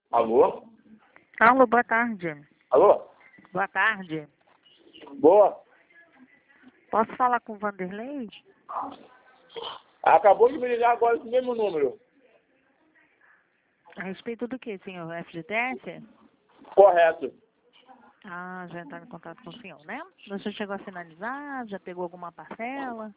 Alô? Alô, boa tarde. Alô? Boa tarde. Boa. Posso falar com o Vanderlei? Acabou de me ligar agora esse mesmo número. A respeito do que, senhor? FGTS? Correto. Ah, já entraram em contato com o senhor, né? Você chegou a finalizar? Já pegou alguma parcela?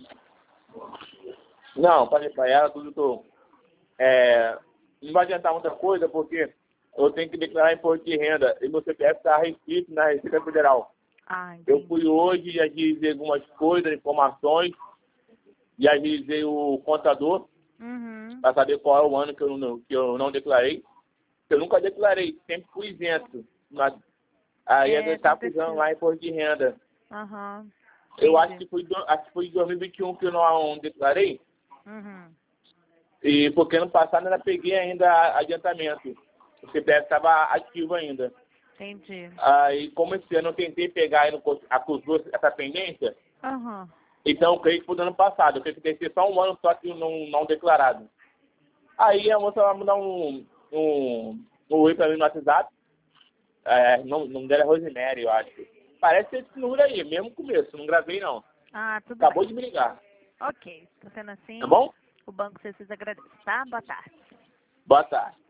Não, falei pra ela, tudo tô. Não vai adiantar muita coisa porque eu tenho que declarar imposto de renda e meu CPF está restrito na Receita Federal. Ah, entendi. Eu fui hoje e agilizei algumas coisas, informações, e agilizei o contador Uhum. para saber qual é o ano que eu não declarei. Eu nunca declarei, sempre fui isento. Aí eu estava precisando lá imposto de renda. Aham. Eu acho Entendi. que foi em 2021 que eu não declarei, Uhum. e porque ano passado eu ainda peguei ainda adiantamento. O CPF estava ativo ainda. Entendi. Aí, como esse ano eu tentei pegar e não acusou essa pendência, Aham. então eu creio que foi do ano passado. Eu creio que tem que ser só um ano só que não declarado. Aí a moça vai mandar um oi pra mim no WhatsApp. O nome dela é Rosemary, eu acho. Parece ser esse número aí, mesmo começo. Não gravei, não. Ah, tudo Acabou bem. de me ligar. Ok. Tá sendo Tá assim, bom? o banco vocês agradece, tá? Boa tarde. Boa tarde.